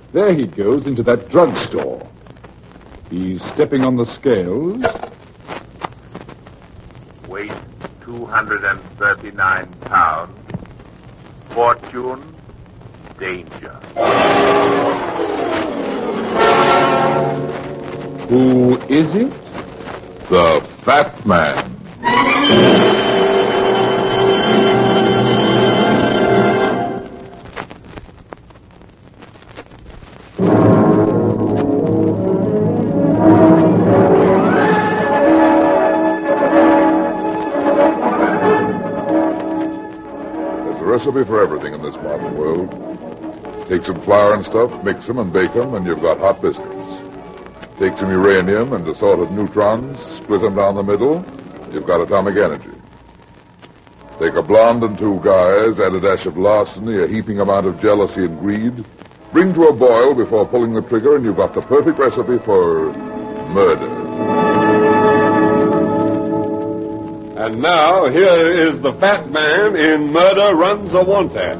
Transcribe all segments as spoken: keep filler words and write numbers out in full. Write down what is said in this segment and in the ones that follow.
There he goes into that drugstore. He's stepping on the scales. Weight two hundred thirty-nine pounds. Fortune, danger. Who is it? The Fat Man. Recipe for everything in this modern world. Take some flour and stuff, mix them and bake them, and you've got hot biscuits. Take some uranium and assorted neutrons, split them down the middle, you've got atomic energy. Take a blonde and two guys, add a dash of larceny, a heaping amount of jealousy and greed, bring to a boil before pulling the trigger, and you've got the perfect recipe for murder. And now, here is the Fat Man in Murder Runs a Wanted.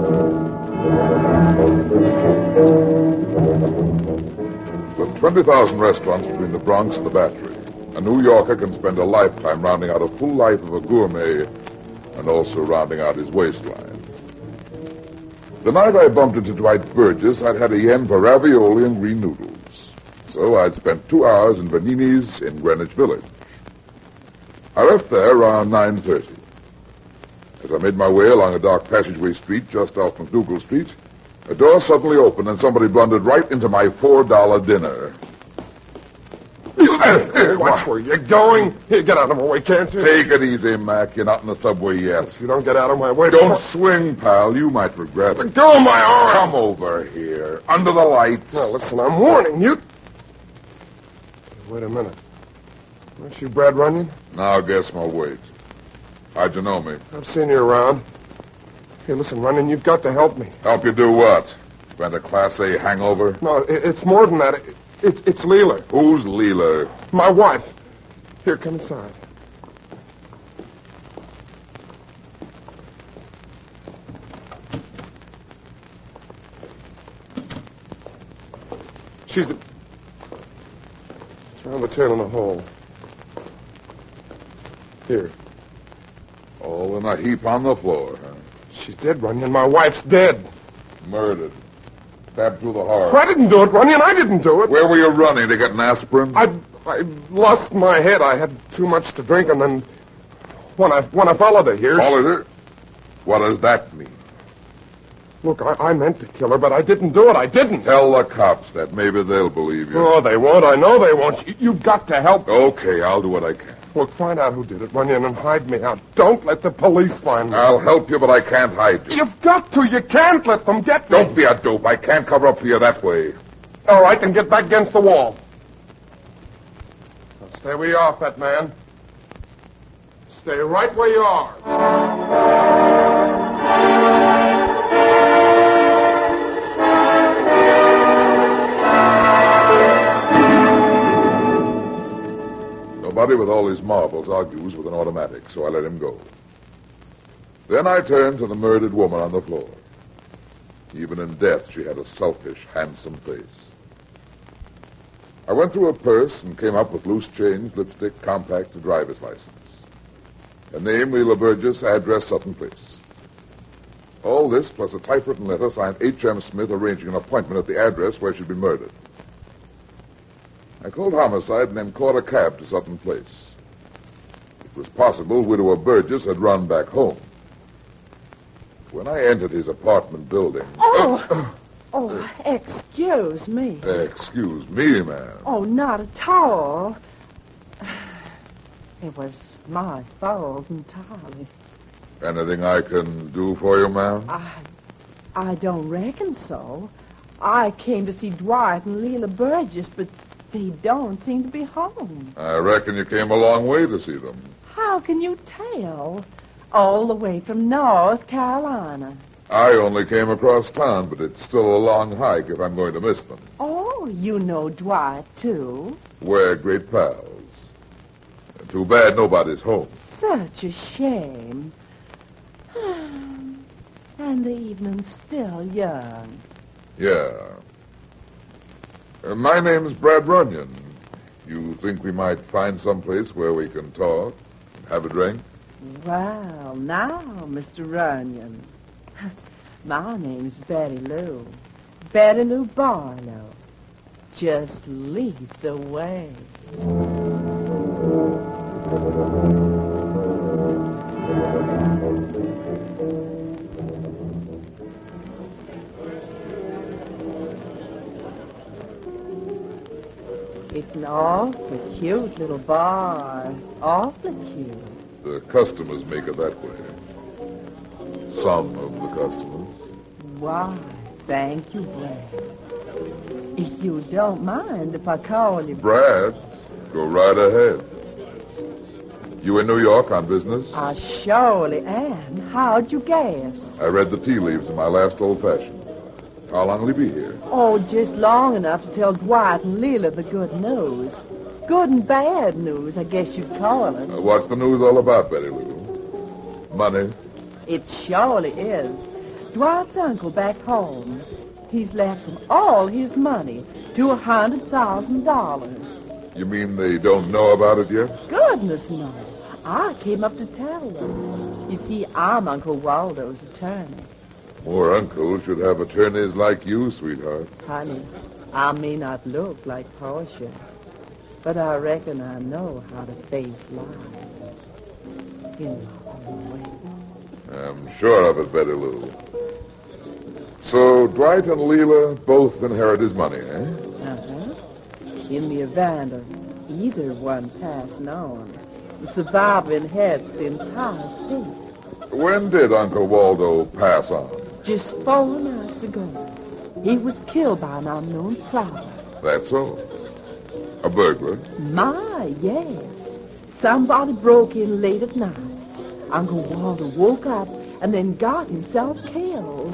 With twenty thousand restaurants between the Bronx and the Battery, a New Yorker can spend a lifetime rounding out a full life of a gourmet and also rounding out his waistline. The night I bumped into Dwight Burgess, I'd had a yen for ravioli and green noodles. So I'd spent two hours in Vanini's in Greenwich Village. I left there around nine thirty. As I made my way along a dark passageway street just off McDougal Street, a door suddenly opened and somebody blundered right into my four dollar dinner. Watch where you're going. Here, get out of my way, can't you? Take it easy, Mac. You're not in the subway yet. If you don't get out of my way... Don't swing, pal. You might regret it. Let go of my arm. Come over here. Under the lights. Now, listen, I'm warning you. Wait a minute. Aren't you Brad Runyon? Now guess my weight. How'd you know me? I've seen you around. Hey, listen, Runyon, you've got to help me. Help you do what? Spend a Class A hangover? No, it, it's more than that. It, it, it's Leela. Who's Leela? My wife. Here, come inside. She's... The... It's around the tail in the hole. Here. All in a heap on the floor, huh? She's dead, Runyon. My wife's dead. Murdered. Stabbed through the heart. I didn't do it, Runyon. I didn't do it. Where were you running? To get an aspirin? I I lost my head. I had too much to drink, and then when I when I followed her here... Followed her? What does that mean? Look, I, I meant to kill her, but I didn't do it. I didn't. Tell the cops that. Maybe they'll believe you. Oh, they won't. I know they won't. You, you've got to help. Okay, I'll do what I can. Look, find out who did it, Runyon, and hide me out. Don't let the police find me. I'll help you, but I can't hide you. You've got to. You can't let them get me. Don't be a dope. I can't cover up for you that way. All right, then get back against the wall. Now stay where you are, fat man. Stay right where you are. Nobody with all his marbles argues with an automatic, so I let him go. Then I turned to the murdered woman on the floor. Even in death, she had a selfish, handsome face. I went through her purse and came up with loose change, lipstick, compact, and driver's license. Her name, Leela Burgess, address, Sutton Place. All this, plus a typewritten letter signed H M. Smith arranging an appointment at the address where she'd been murdered. I called homicide and then caught a cab to Sutton Place. It was possible Widower Burgess had run back home. When I entered his apartment building... Oh! Oh, excuse me. Excuse me, ma'am. Oh, not at all. It was my fault entirely. Anything I can do for you, ma'am? I... I don't reckon so. I came to see Dwight and Leela Burgess, but... they don't seem to be home. I reckon you came a long way to see them. How can you tell? All the way from North Carolina. I only came across town, but it's still a long hike if I'm going to miss them. Oh, you know Dwight, too? We're great pals. Too bad nobody's home. Such a shame. And the evening's still young. Yeah. Uh, my name's Brad Runyon. You think we might find someplace where we can talk and have a drink? Well, now, Mister Runyon. My name's Betty Lou. Betty Lou Barlow. Just lead the way. It's an awfully cute little bar. Awfully cute. The customers make it that way. Some of the customers. Why, thank you, Brad. If you don't mind if I call you... Brad, go right ahead. You in New York on business? I surely am. How'd you guess? I read the tea leaves in my last old-fashioned. How long will he be here? Oh, just long enough to tell Dwight and Leela the good news. Good and bad news, I guess you'd call it. Uh, what's the news all about, Betty Lou? Money? It surely is. Dwight's uncle back home. He's left him all his money, two hundred thousand dollars. You mean they don't know about it yet? Goodness, no. I came up to tell them. You see, I'm Uncle Waldo's attorney. More uncles should have attorneys like you, sweetheart. Honey, I may not look like Portia, but I reckon I know how to face life in my own way. I'm sure of it, Betty Lou. So Dwight and Leela both inherit his money, eh? Uh-huh. In the event of either one passing on, the survivor inherits the entire estate. When did Uncle Waldo pass on? Just four nights ago. He was killed by an unknown prowler. That's so. A burglar? My, yes. Somebody broke in late at night. Uncle Waldo woke up and then got himself killed.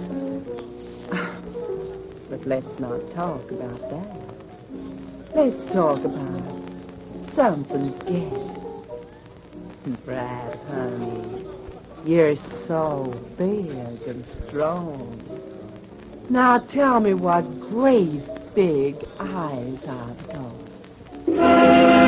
But let's not talk about that. Let's talk about something good. Brad, honey, you're so big and strong. Now tell me what great big eyes I've got.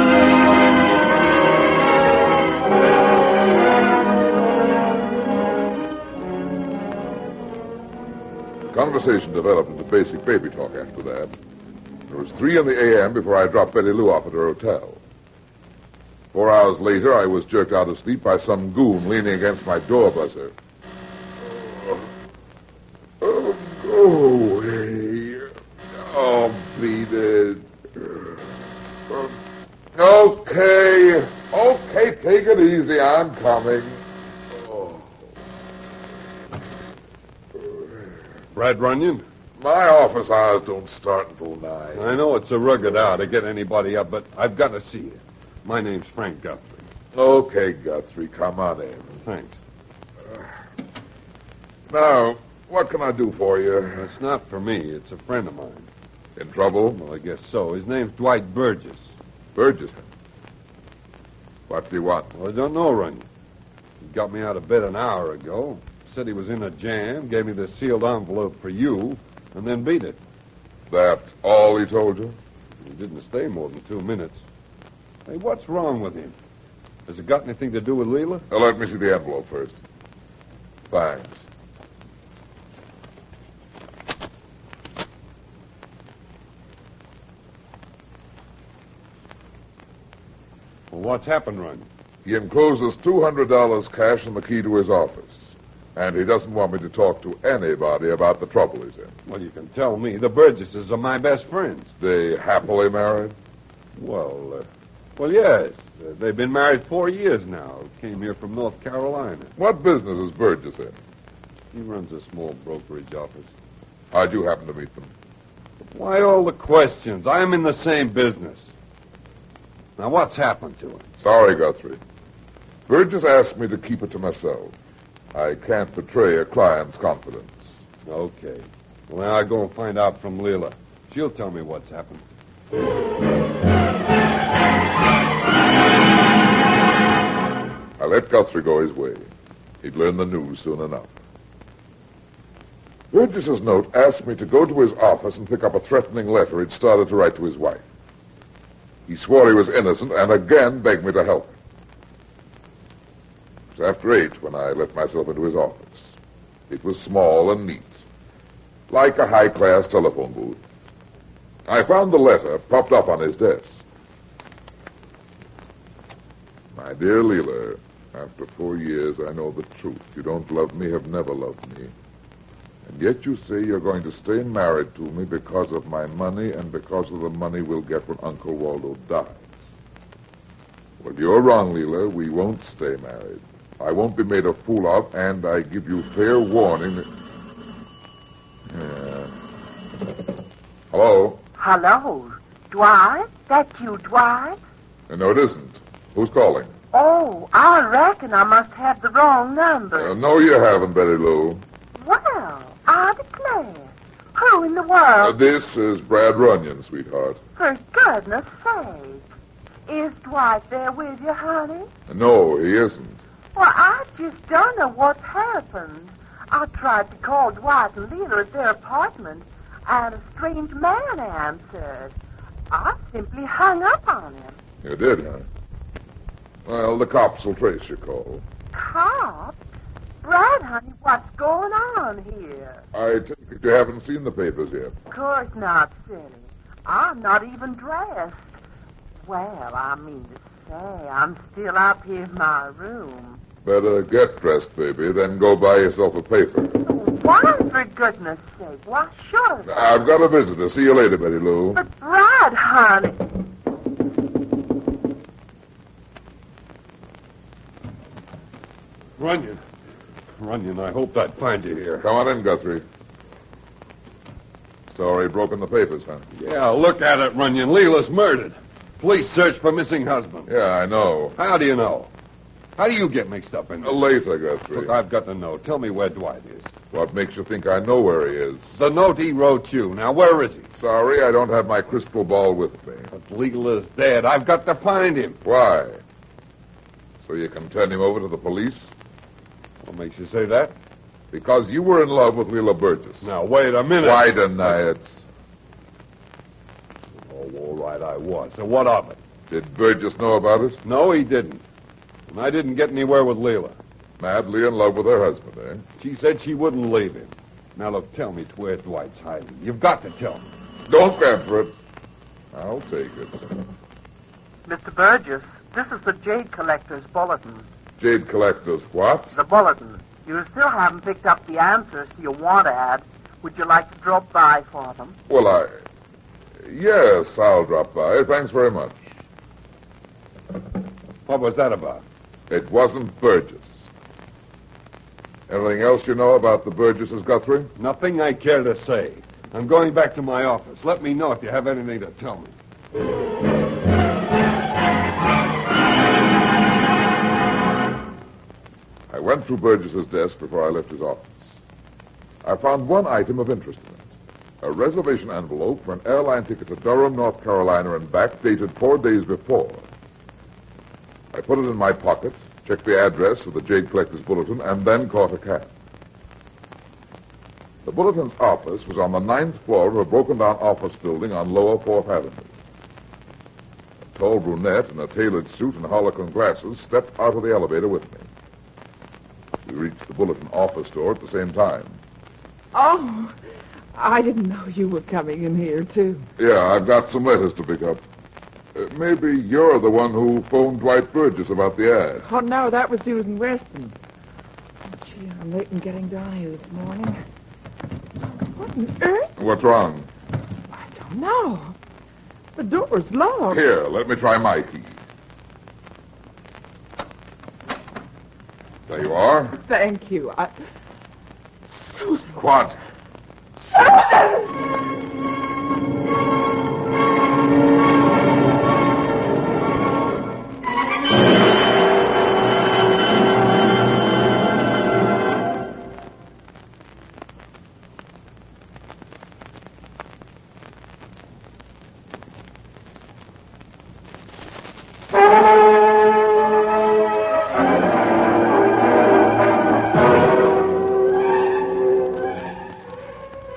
Conversation developed into basic baby talk after that. It was three in the a m before I dropped Betty Lou off at her hotel. Four hours later, I was jerked out of sleep by some goon leaning against my door buzzer. Oh, oh go away. Oh, beat it. Okay. Okay, take it easy. I'm coming. Brad Runyon? My office hours don't start until nine. I know it's a rugged hour to get anybody up, but I've got to see you. My name's Frank Guthrie. Okay, Guthrie, come on in. Thanks. Now, what can I do for you? It's not for me. It's a friend of mine. In trouble? Well, I guess so. His name's Dwight Burgess. Burgess? What do you want? Well, I don't know, Runyon. He got me out of bed an hour ago. Said he was in a jam, gave me the sealed envelope for you, and then beat it. That all he told you? He didn't stay more than two minutes. Hey, what's wrong with him? Has it got anything to do with Leela? Now, let me see the envelope first. Thanks. Well, what's happened, Runyon? He encloses two hundred dollars cash and the key to his office. And he doesn't want me to talk to anybody about the trouble he's in. Well, you can tell me. The Burgesses are my best friends. They happily married? Well, uh, well, yes. Uh, they've been married four years now. Came here from North Carolina. What business is Burgess in? He runs a small brokerage office. How'd you happen to meet them? Why all the questions? I'm in the same business. Now, what's happened to him? Sorry, Guthrie. Burgess asked me to keep it to myself. I can't betray a client's confidence. Okay. Well, now I'll go and find out from Leela. She'll tell me what's happened. I let Guthrie go his way. He'd learn the news soon enough. Burgess's note asked me to go to his office and pick up a threatening letter he'd started to write to his wife. He swore he was innocent and again begged me to help him. It was after eight when I let myself into his office. It was small and neat, like a high-class telephone booth. I found the letter propped up on his desk. My dear Leela, after four years, I know the truth. You don't love me, have never loved me. And yet you say you're going to stay married to me because of my money and because of the money we'll get when Uncle Waldo dies. Well, you're wrong, Leela. We won't stay married. I won't be made a fool of, and I give you fair warning that... Yeah. Hello? Hello. Dwight? That you, Dwight? Uh, no, it isn't. Who's calling? Oh, I reckon I must have the wrong number. Uh, no, you haven't, Betty Lou. Well, I declare. Who in the Uh, world? this is Brad Runyon, sweetheart. For goodness sake. Is Dwight there with you, honey? No, he isn't. Well, I just don't know what's happened. I tried to call Dwight and Leela at their apartment, and a strange man answered. I simply hung up on him. You did, huh? Well, the cops will trace your call. Cops? Brad, honey, what's going on here? I take it you haven't seen the papers yet. Of course not, silly. I'm not even dressed. Well, I mean to say, I'm still up here in my room. Better get dressed, baby, then go buy yourself a paper. Why, for goodness sake? Why, sure. I've got a visitor. See you later, Betty Lou. But Brad, honey... Runyon. Runyon, I hoped I'd find you here. Come on in, Guthrie. Story broke in the papers, huh? Yeah, look at it, Runyon. Leela's murdered. Police search for missing husband. Yeah, I know. How do you know? How do you get mixed up in this? Uh, later, Guthrie. Look, I've got to know. Tell me where Dwight is. What makes you think I know where he is? The note he wrote you. Now, where is he? Sorry, I don't have my crystal ball with me. But Leela's dead. I've got to find him. Why? So you can turn him over to the police? What makes you say that? Because you were in love with Leela Burgess. Now, wait a minute. Why deny it? Oh, all right, I was. So what of it? Did Burgess know about it? No, he didn't. And I didn't get anywhere with Leela. Madly in love with her husband, eh? She said she wouldn't leave him. Now, look, tell me where Dwight's hiding. You've got to tell me. Don't stand for it. I'll take it. Mister Burgess, this is the Jade Collector's bulletin. Jade Collector's what? The bulletin. You still haven't picked up the answers to your want ad. Would you like to drop by for them? Well, I... Yes, I'll drop by. Thanks very much. What was that about? It wasn't Burgess. Anything else you know about the Burgesses, Guthrie? Nothing I care to say. I'm going back to my office. Let me know if you have anything to tell me. I went through Burgess's desk before I left his office. I found one item of interest in it. A reservation envelope for an airline ticket to Durham, North Carolina and back, dated four days before. I put it in my pocket, checked the address of the Jade Collector's Bulletin, and then caught a cab. The Bulletin's office was on the ninth floor of a broken-down office building on Lower Fourth Avenue. A tall brunette in a tailored suit and harlequin glasses stepped out of the elevator with me. We reached the Bulletin office door at the same time. Oh, I didn't know you were coming in here, too. Yeah, I've got some letters to pick up. Uh, maybe you're the one who phoned Dwight Burgess about the ad. Oh, no, that was Susan Weston. Oh, gee, I'm late in getting down here this morning. What on earth? What's wrong? I don't know. The door's locked. Here, let me try my key. There you are. Thank you. I... Susan. What?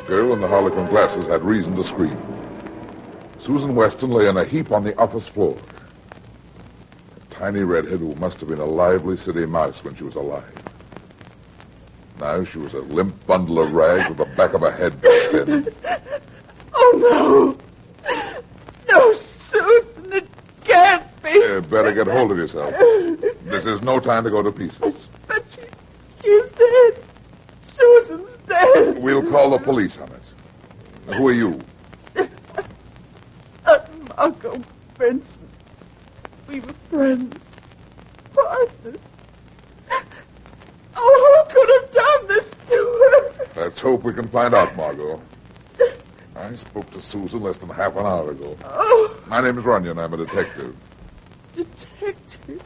girl in the harlequin glasses had reason to scream. Susan Weston lay in a heap on the office floor. A tiny redhead who must have been a lively city mouse when she was alive. Now she was a limp bundle of rags with the back of her head bashed in. Oh, no. No, Susan, it can't be. You better get hold of yourself. This is no time to go to pieces. But she, she's dead. Susan's dead. We'll call the police on it. Who are you? I'm Margot Benson. We were friends. Partners. Oh, who could have done this to her? Let's hope we can find out, Margot. I spoke to Susan less than half an hour ago. Oh. My name is Runyon. I'm a detective. Detective?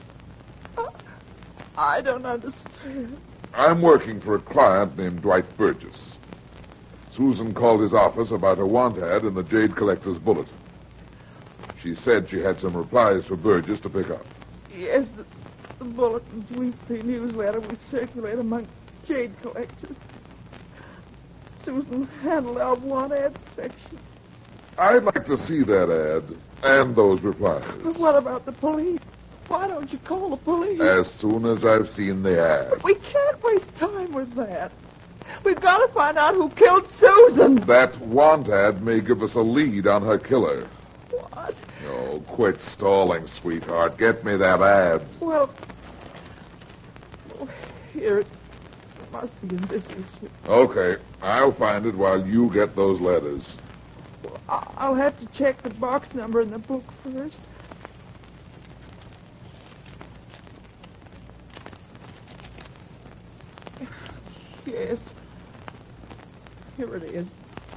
I don't understand. I'm working for a client named Dwight Burgess. Susan called his office about a want ad in the Jade Collector's Bulletin. She said she had some replies for Burgess to pick up. Yes, the, the Bulletin's weekly newsletter we circulate among jade collectors. Susan handled our want ad section. I'd like to see that ad and those replies. But what about the police? Why don't you call the police? As soon as I've seen the ad. But we can't waste time with that. We've got to find out who killed Susan. That want ad may give us a lead on her killer. What? Oh, quit stalling, sweetheart. Get me that ad. Well, well here it must be in this issue. Okay, I'll find it while you get those letters. Well, I'll have to check the box number in the book first. Yes. Here it is.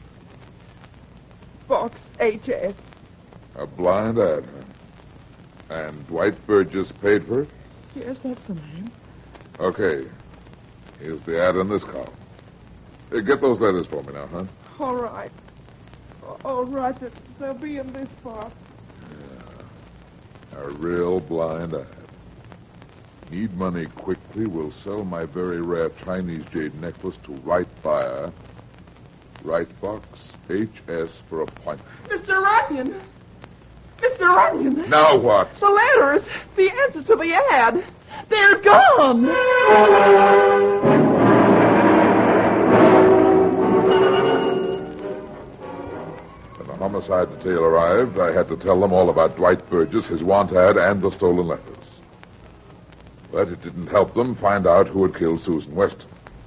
Box H F. A blind ad, huh? And Dwight Burgess paid for it? Yes, that's the name. Okay. Here's the ad in this column. Hey, get those letters for me now, huh? All right. All right. They'll be in this box. Yeah. A real blind ad. Need money quickly. Will sell my very rare Chinese jade necklace to right buyer. Right box, H S for appointment. Mister Runyon! Mister Runyon! Now what? The letters, the answers to the ad, they're gone! When the homicide detail arrived, I had to tell them all about Dwight Burgess, his want ad, and the stolen letters. But it didn't help them find out who had killed Susan Weston.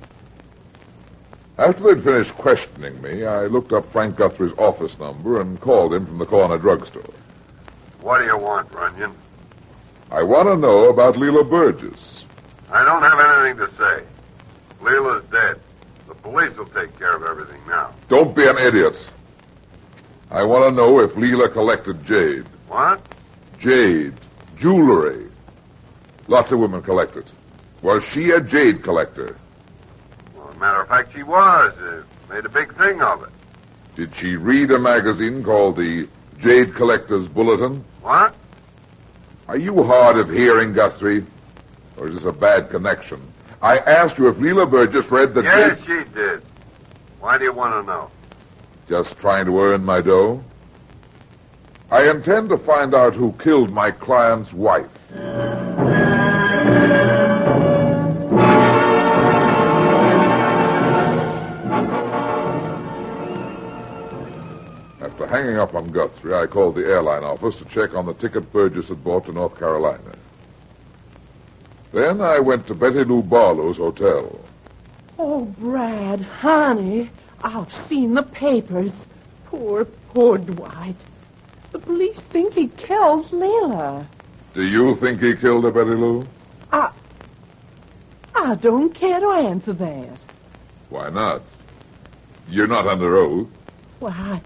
After they'd finished questioning me, I looked up Frank Guthrie's office number and called him from the corner drugstore. What do you want, Runyon? I want to know about Leela Burgess. I don't have anything to say. Leela's dead. The police will take care of everything now. Don't be an idiot. I want to know if Leela collected jade. What? Jade. Jewelry. Lots of women collect it. Was she a jade collector? Well, as a matter of fact, she was. Uh, made a big thing of it. Did she read a magazine called the Jade Collector's Bulletin? What? Are you hard of hearing, Guthrie? Or is this a bad connection? I asked you if Leela Burgess read the... Yes, Jade... she did. Why do you want to know? Just trying to earn my dough? I intend to find out who killed my client's wife. After hanging up on Guthrie, I called the airline office to check on the ticket Burgess had bought to North Carolina. Then I went to Betty Lou Barlow's hotel. Oh, Brad, honey, I've seen the papers. Poor, poor Dwight. The police think he killed Leela. Do you think he killed her, Betty Lou? I... I don't care to answer that. Why not? You're not under oath. Well, I...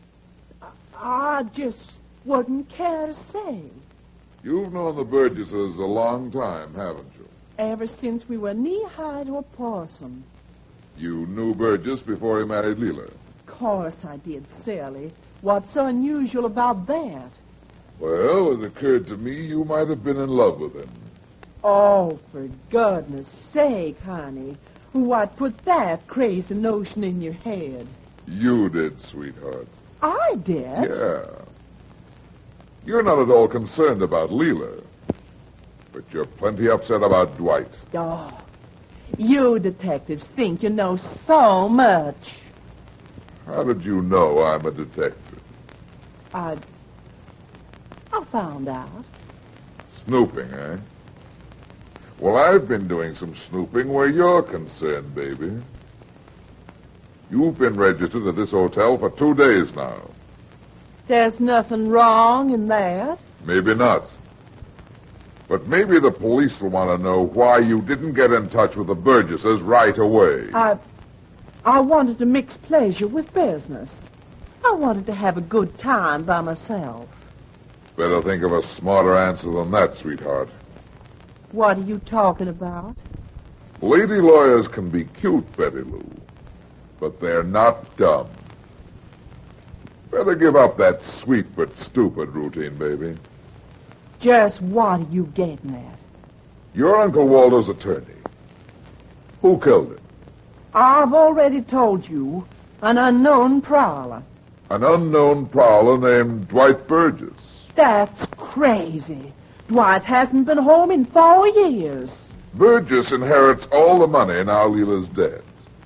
I just wouldn't care to say. You've known the Burgesses a long time, haven't you? Ever since we were knee-high to a possum. You knew Burgess before he married Leela. Of course I did, Sally. What's so unusual about that? Well, it occurred to me you might have been in love with him. Oh, for goodness sake, honey. What put that crazy notion in your head? You did, sweetheart. I did? Yeah. You're not at all concerned about Leela, but you're plenty upset about Dwight. Oh, you detectives think you know so much. How did you know I'm a detective? I... I found out. Snooping, eh? Well, I've been doing some snooping where you're concerned, baby. You've been registered at this hotel for two days now. There's nothing wrong in that. Maybe not. But maybe the police will want to know why you didn't get in touch with the Burgesses right away. I... I wanted to mix pleasure with business. I wanted to have a good time by myself. Better think of a smarter answer than that, sweetheart. What are you talking about? Lady lawyers can be cute, Betty Lou, but they're not dumb. Better give up that sweet but stupid routine, baby. Just what are you getting at? You're Uncle Waldo's attorney. Who killed him? I've already told you. An unknown prowler. An unknown prowler named Dwight Burgess. That's crazy. Dwight hasn't been home in four years. Burgess inherits all the money now Leela's dead.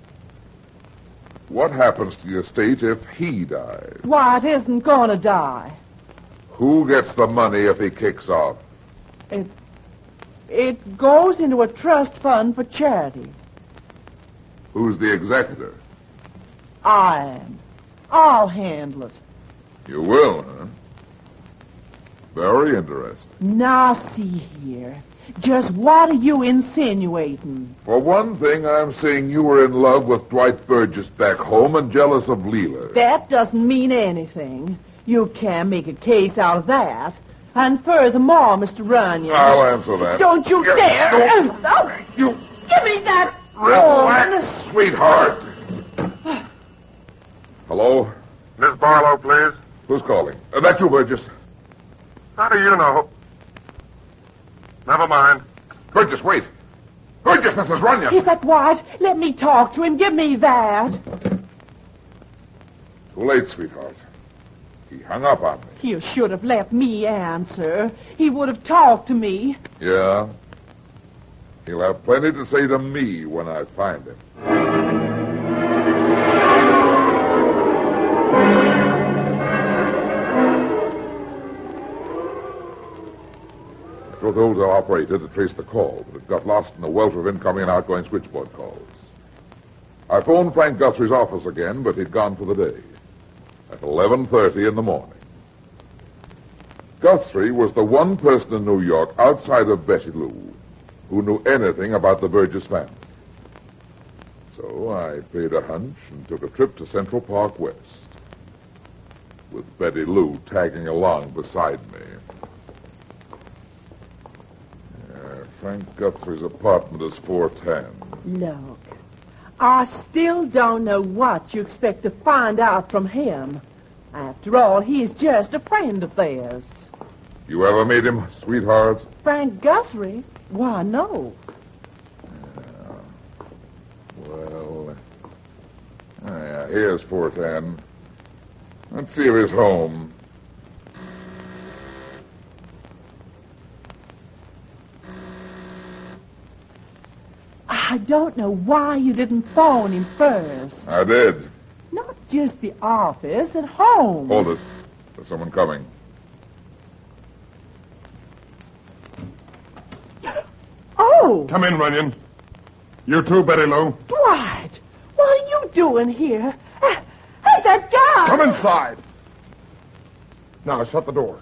What happens to the estate if he dies? Dwight isn't gonna die. Who gets the money if he kicks off? It... It goes into a trust fund for charity. Who's the executor? I am. I'll handle it. You will, huh? Very interesting. Now, see here. Just what are you insinuating? For one thing, I'm saying you were in love with Dwight Burgess back home and jealous of Leela. That doesn't mean anything. You can't make a case out of that. And furthermore, Mister Runyon... I'll answer that. Don't you Yeah, dare! don't- Oh, You... give me that... Relax, sweetheart. Hello? Miss Barlow, please. Who's calling? Uh, that's you, Burgess. How do you know? Never mind. Burgess, wait. Burgess, Missus Runyon. Is that Dwight? Let me talk to him. Give me that. Too late, sweetheart. He hung up on me. You should have let me answer. He would have talked to me. Yeah? He'll have plenty to say to me when I find him. I told the hotel operator to trace the call, but it got lost in the welter of incoming and outgoing switchboard calls. I phoned Frank Guthrie's office again, but he'd gone for the day. At eleven thirty in the morning. Guthrie was the one person in New York outside of Betty Lou who knew anything about the Burgess family. So I paid a hunch and took a trip to Central Park West, with Betty Lou tagging along beside me. Uh, Frank Guthrie's apartment is four ten. Look, I still don't know what you expect to find out from him. After all, he's just a friend of theirs. You ever meet him, sweetheart? Frank Guthrie? Why, no. Yeah. Well, uh, yeah, here's four ten. Let's see if he's home. I don't know why you didn't phone him first. I did. Not just the office, at home. Hold it. There's someone coming. Oh! Come in, Runyon. You too, Betty Lou. Dwight! What are you doing here? Uh, Hey, that guy! Come inside. Now, shut the door.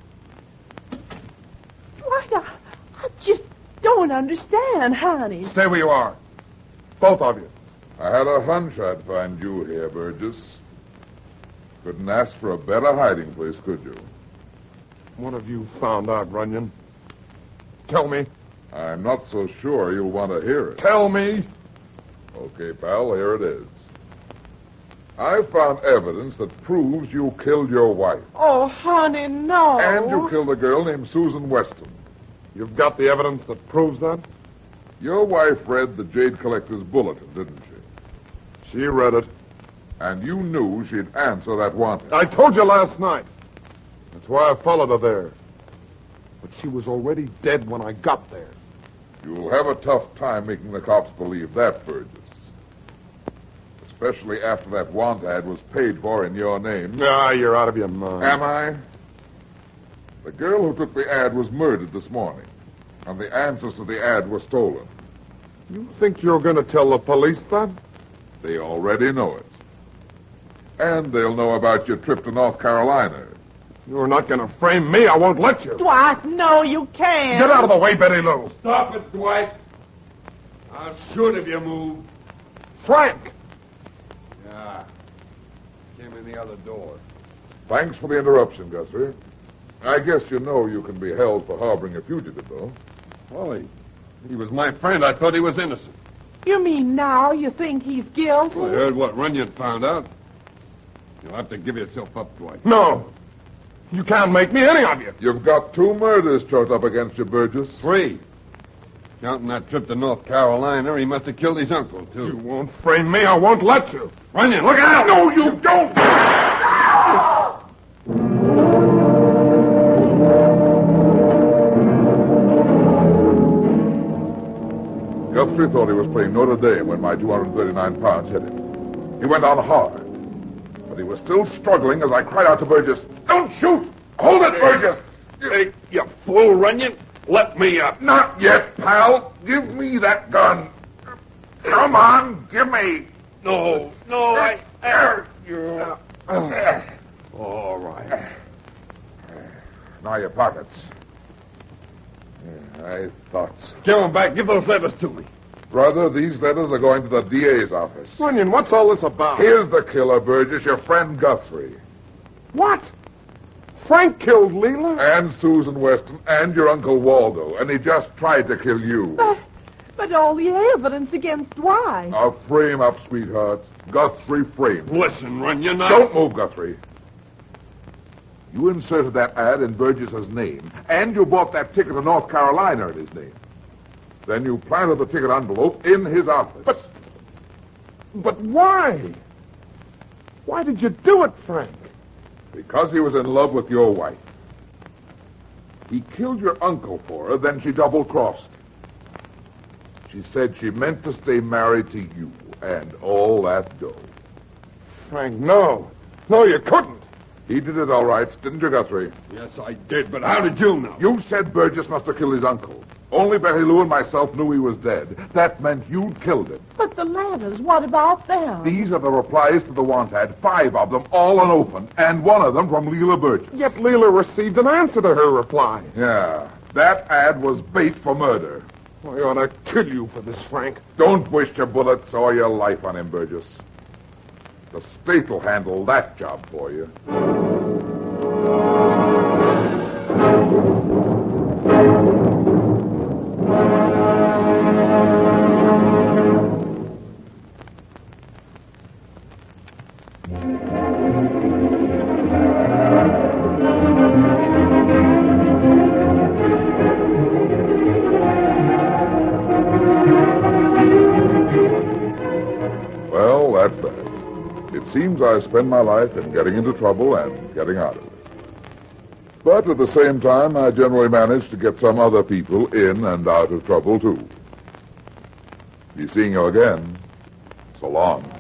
Dwight, I, I just don't understand, honey. Stay where you are. Both of you. I had a hunch I'd find you here, Burgess. Couldn't ask for a better hiding place, could you? What have you found out, Runyon? Tell me. I'm not so sure you'll want to hear it. Tell me. Okay, pal, here it is. I found evidence that proves you killed your wife. Oh, honey, no. And you killed a girl named Susan Weston. You've got the evidence that proves that? Your wife read the Jade Collector's bulletin, didn't she? She read it. And you knew she'd answer that wanted. I told you last night. That's why I followed her there. But she was already dead when I got there. You'll have a tough time making the cops believe that, Burgess. Especially after that want ad was paid for in your name. Ah, you're out of your mind. Am I? The girl who took the ad was murdered this morning, and the answers to the ad were stolen. You think you're going to tell the police that? They already know it. And they'll know about your trip to North Carolina. You're not going to frame me. I won't let you. Dwight, no, you can't. Get out of the way, Betty Lou. Stop it, Dwight. I'll shoot if you move. Frank! Yeah. Came in the other door. Thanks for the interruption, Guthrie. I guess you know you can be held for harboring a fugitive, though. Well, he, he was my friend. I thought he was innocent. You mean now you think he's guilty? I heard what Runyon found out. You'll have to give yourself up, Dwight. No. You can't make me any of you. You've got two murders chalked up against you, Burgess. Three. Counting that trip to North Carolina, he must have killed his uncle, too. You won't frame me. I won't let you. Runyon, look out! No, you don't. Guthrie thought he was playing Notre Dame when my two hundred thirty-nine pounds hit him. He went on hard. But he was still struggling as I cried out to Burgess, "Don't shoot! Hold it, Burgess!" Hey, you fool, Runyon. Let me up. Not yet, pal. Give me that gun. Come on, give me. No, no, I... You. All right. Now your pockets. Yeah, I thought so. Give him back. Give those letters to me. Brother, these letters are going to the D A's office. Runyon, what's all this about? Here's the killer, Burgess, your friend Guthrie. What? Frank killed Leela? And Susan Weston and your Uncle Waldo, and he just tried to kill you. But, but all the evidence against Dwight. A frame-up, sweetheart. Guthrie framed. Listen, Runyon, I... Don't move, Guthrie. You inserted that ad in Burgess's name, and you bought that ticket to North Carolina in his name. Then you planted the ticket envelope in his office. But... But why? Why did you do it, Frank? Because he was in love with your wife. He killed your uncle for her, then she double-crossed. She said she meant to stay married to you, and all that dough. Frank, no. No, you couldn't. He did it all right, didn't you, Guthrie? Yes, I did, but how did you know? You said Burgess must have killed his uncle. Only Betty Lou and myself knew he was dead. That meant you'd killed him. But the letters, what about them? These are the replies to the want ad, five of them, all unopened, and one of them from Leela Burgess. Yet Leela received an answer to her reply. Yeah, that ad was bait for murder. I ought to kill you for this, Frank. Don't waste your bullets or your life on him, Burgess. The state will handle that job for you. Well, that's that. It seems I spend my life in getting into trouble and getting out of it. But at the same time, I generally manage to get some other people in and out of trouble, too. Be seeing you again. So long.